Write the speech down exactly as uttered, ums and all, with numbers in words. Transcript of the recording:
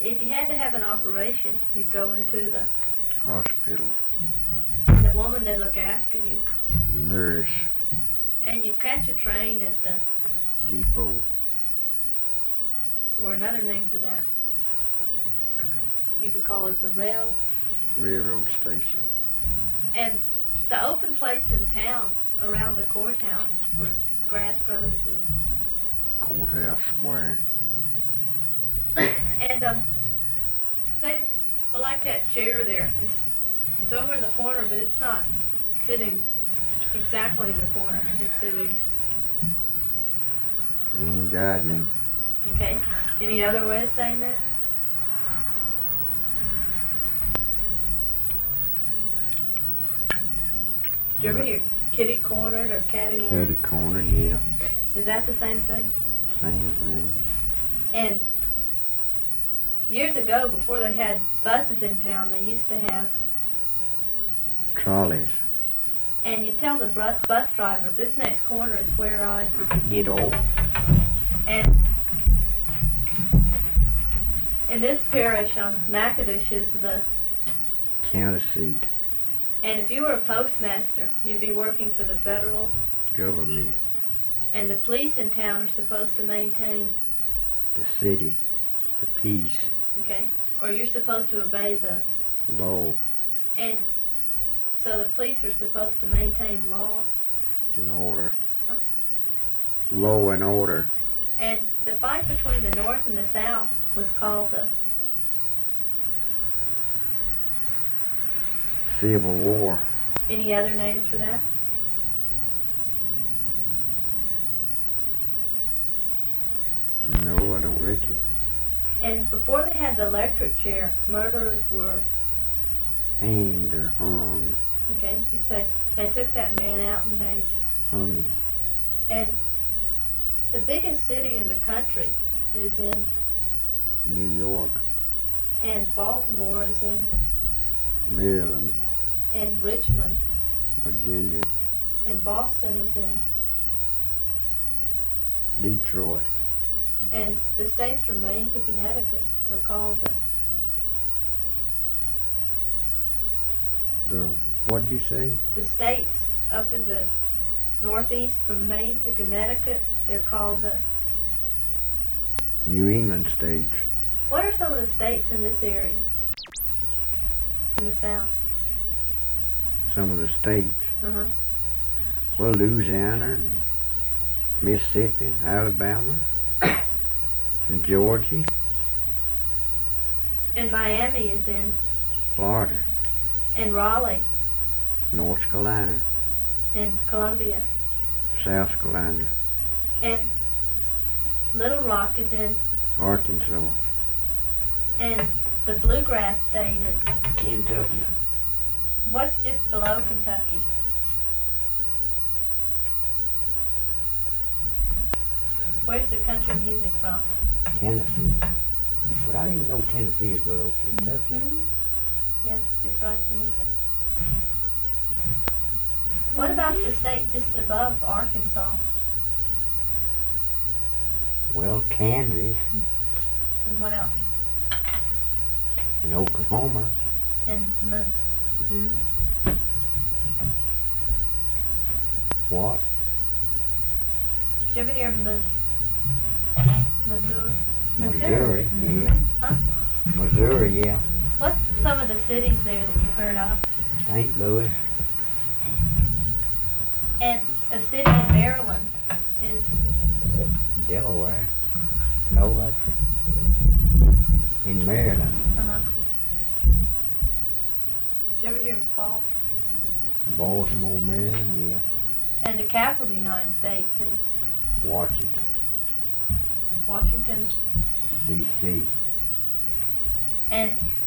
if you had to have an operation, you'd go into the hospital. And the woman that look after you. Nurse. And you'd catch a train at the depot. Or another name for that. You could call it the rail. Railroad station. And the open place in town around the courthouse where grass grows is Courthouse Square. And um, say, well, like that chair there, it's it's over in the corner, but it's not sitting exactly in the corner. It's sitting. In gardening. Okay. Any other way of saying that? Did you ever hear kitty cornered or catty cornered? Catty cornered, yeah. Is that the same thing? Same thing. And years ago, before they had buses in town, they used to have trolleys. And you tell the bus, bus driver, this next corner is where I get off. And in this parish, um, Natchitoches is the county seat. And if you were a postmaster, you'd be working for the federal government. And the police in town are supposed to maintain the city, the peace. Okay. Or you're supposed to obey the law. And so the police are supposed to maintain law and order. Huh? Law and order. And the fight between the North and the South was called the Civil War. Any other names for that? No, I don't reckon. And before they had the electric chair, murderers were hanged or hung. Okay, you'd say they took that man out and they hung him. And the biggest city in the country is in New York. And Baltimore is in Maryland. And Richmond. Virginia. And Boston is in Detroit. And the states from Maine to Connecticut are called the The what'd you say? The states up in the northeast from Maine to Connecticut, they're called the New England states. What are some of the states in this area? In the South? Some of the states. Uh-huh. Well, Louisiana and Mississippi and Alabama and Georgia. And Miami is in Florida. And Raleigh. North Carolina. And Columbia. South Carolina. And Little Rock is in Arkansas. And the bluegrass state is Kentucky. What's just below Kentucky? Where's the country music from? Tennessee. But I didn't know Tennessee is below Kentucky. Mm-hmm. Yeah, just right beneath it. What about the state just above Arkansas? Well, Kansas. And what else? And Oklahoma. And Missouri. What? Did you ever hear Miss Missouri? Missouri, yeah. Huh? Missouri, yeah. What's some of the cities there that you've heard of? Saint Louis. And a city in Maryland is Delaware. No, that's in Maryland. Uh-huh. Did you ever hear of Baltimore? Baltimore, Maryland, yeah. And the capital of the United States is Washington. Washington, D C. And